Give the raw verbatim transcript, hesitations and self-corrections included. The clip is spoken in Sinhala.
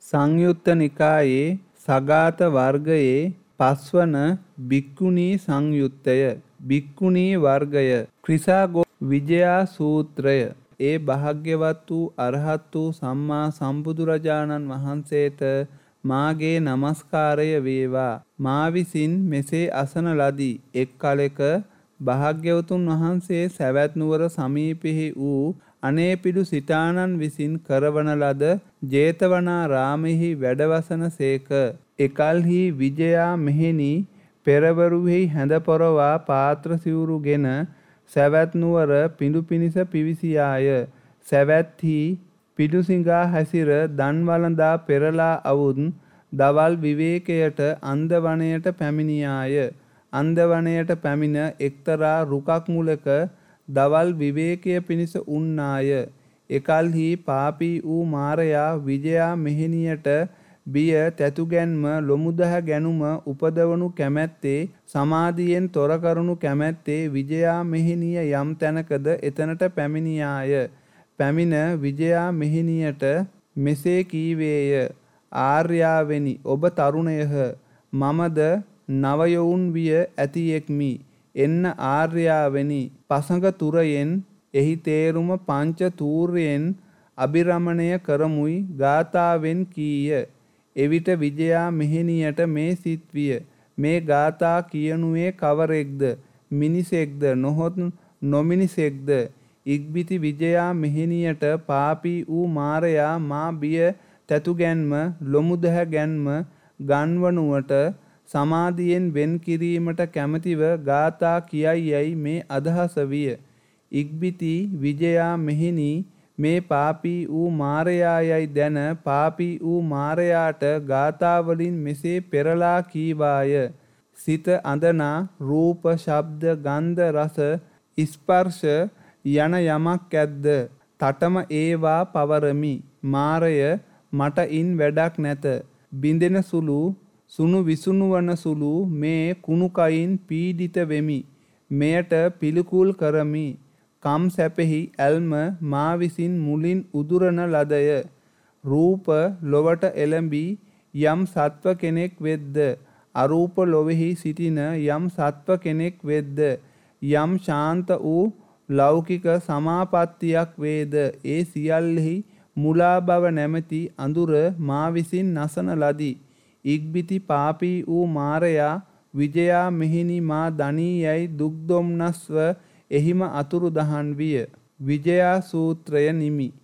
සංයුත්ත නිකායේ සගාත වර්ගයේ පස්වන භික්ඛුණී සංයුත්තය. භික්ඛුණී වර්ගය ක්‍රිසාගෝ විජයා සූත්‍රය. ඒ භාග්‍යවත් වූ අරහත් වූ සම්මා සම්බුදුරජාණන් වහන්සේට මාගේ නමස්කාරය වේවා. මා විසින් මෙසේ අසන ලදී. එක් කලෙක භාග්‍යවතුන් වහන්සේ සවැත් නුවර සමීපෙහි වූ අනේපිඩු සිටානන් විසින් කරවන ලද ජේතවනාරාමෙහි වැඩවසන සේක. එකල්හි විජයා මෙහෙණි පෙරවරුෙහි හැඳ පොරවා පාත්‍ර සිවුරුගෙන සවැත් නුවර පිඬු පිනිස පිවිසියාය. සවැත්හි පිඬු සිඟා හැසිර දන් වළඳා පෙරලා අවුත් දවල් විවේකයට අන්දවනයට පැමිණියාය. අන්දවනයට පැමිණ එක්තරා රුකක් මුලක දවල් විවේකය පිණිස උන්නාය. එකල්හි පාපී වූ මාරයා විජයා මෙහෙණියට බිය තැතුගැන්ම ලොමුදහ ගැනුම උපදවනු කැමැත්තේ සමාධියෙන් තොර කරනු කැමැත්තේ විජයා මෙහෙණිය යම් තැනකද එතනට පැමිණියාය. පැමිණ විජයා මෙහෙණියට මෙසේ කීවේය. ආර්යාවෙනි, ඔබ තරුණයහ. මමද නවයොවුන් විය ඇතියෙක්මි. එන්න ආර්යාවෙනි, පසඟ තුරයෙන් එහි තේරුම පංච තූර්යෙන් අභිරමණය කරමුයි ගාථාවෙන් කීය. එවිට විජයා මෙහෙණියට මේ සිත් විය. මේ ගාථා කියනුයේ කවරෙක්ද? මිනිසෙක්ද නොහොත් නොමිනිසෙක්ද? ඉක්බිති විජයා මෙහෙණියට පාපී වූ මාරයා මා බිය තැතුගැන්ම ලොමුදහ ගැන්ම ගන්වනුවට සමාධියෙන් වෙන් කිරීමට කැමැතිව ගාථා කියයි යයි මේ අදහස විය. ඉක්බිති විජයා මෙහෙණි මේ පාපී වූ මාරයා යයි දැන පාපී වූ මාරයාට ගාථාවලින් මෙසේ පෙරලා කීවාය. සිත අඳනා රූප, ශබ්ද, ගන්ධ, රස, ස්පර්ශ යන යමක් ඇද්ද? තටම ඒවා පවරමි. මාරය, මට ඉන් වැඩක් නැත. බිඳෙන සුළු, සුණු විසුණු වන සුළු මේ කුණුකයින් පීඩිත වෙමි. මෙයට පිළිකුල් කරමි. කම් සැපෙහි ඇල්ම මා විසින් මුලින් උදුරන ලදය. රූප ලොවට එළඹී යම් සත්ව කෙනෙක් වෙද්ද, අරූප ලොවෙහි සිටින යම් සත්ව කෙනෙක් වෙද්ද, යම් ශාන්ත වූ ලෞකික සමාපත්තියක් වේද, ඒ සියල්ලෙහි මුලා බව නැමැති අඳුර මා විසින් නසන ලදී. ඉක්බිති පාපී වූ මාරයා විජයා මෙහෙණි මා දනී යයි දුක් දොම්නස්ව එහිම අතුරු දහන් විය. විජයා සූත්‍රය නිමි.